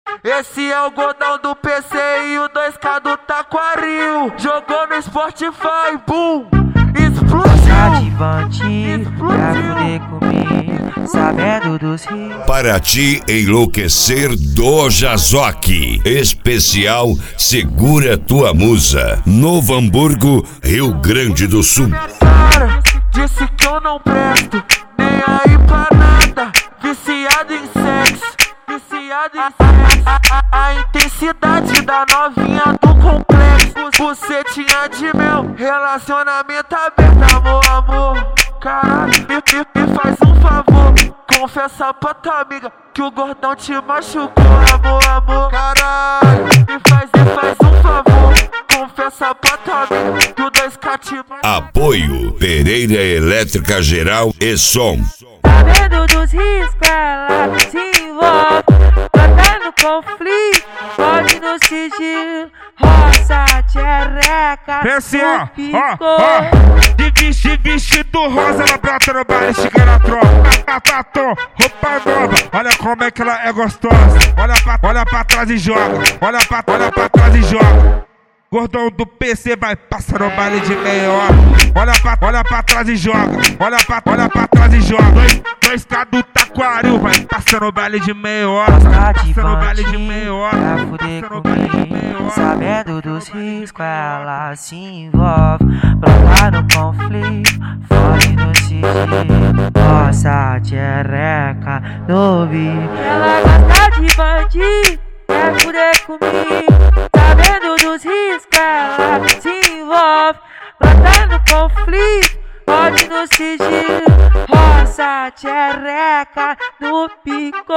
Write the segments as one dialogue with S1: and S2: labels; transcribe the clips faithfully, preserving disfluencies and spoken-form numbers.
S1: Esse é o godão do P C e o dois K do Taquaril. Jogou no Spotify, boom, explodiu.
S2: Tá de bandido pra fuder comigo, sabendo dos rios.
S3: Para te enlouquecer do Jazok. Especial Segura Tua Musa. Novo Hamburgo, Rio Grande do Sul.
S1: Cara, disse que eu não presto, nem aí pra nada. Viciado em sexo, viciado em sexo. A, a, a intensidade da novinha do complexo. Bucetinha de mel, relacionamento aberto. Amor, amor, caralho, me, me, me faz um favor. Confessa pra tua amiga que o gordão te machucou. Amor, amor, caralho, me faz, me faz um favor. Confessa pra tua amiga que o dois K te machucou.
S3: Apoio Pereira Elétrica Geral e Som.
S2: Sabendo dos riscos, ela se envolve. Bota no conflito, pode no sigilo. Roça, tchereca,
S4: Desce, ó, ó, ó. De vestido, vestido rosa, ela brota no baile, chega na tropa. Batom, roupa nova, olha como é que ela é gostosa. Olha pra, olha pra trás e joga, olha pra, olha pra trás e joga. Gordão do P C vai passar no baile de meia hora. Olha pra, olha pra trás e joga. Olha pra, olha pra trás e joga. Dois, dois K do Taquaril vai passar no baile de meia hora. Passa no baile de meia hora.
S2: Pra fuder comigo, sabendo dos riscos, ela se envolve. Brota no conflito, foge no sigilo. Nossa, tchereca, no bico. Ela gosta de bandido, quer fuder comigo. Sabendo dos riscos, ela se envolve. Brota no conflito, pode no sigilo. Roça, tchereca, no pico,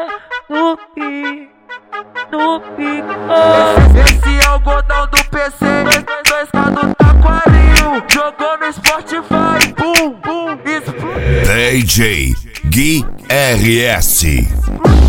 S2: no pico, no pico.
S1: Esse é o godão do P C, dois K do Taquaril. Jogou no Spotify, boom, boom, explodiu.
S3: D J Gui R S.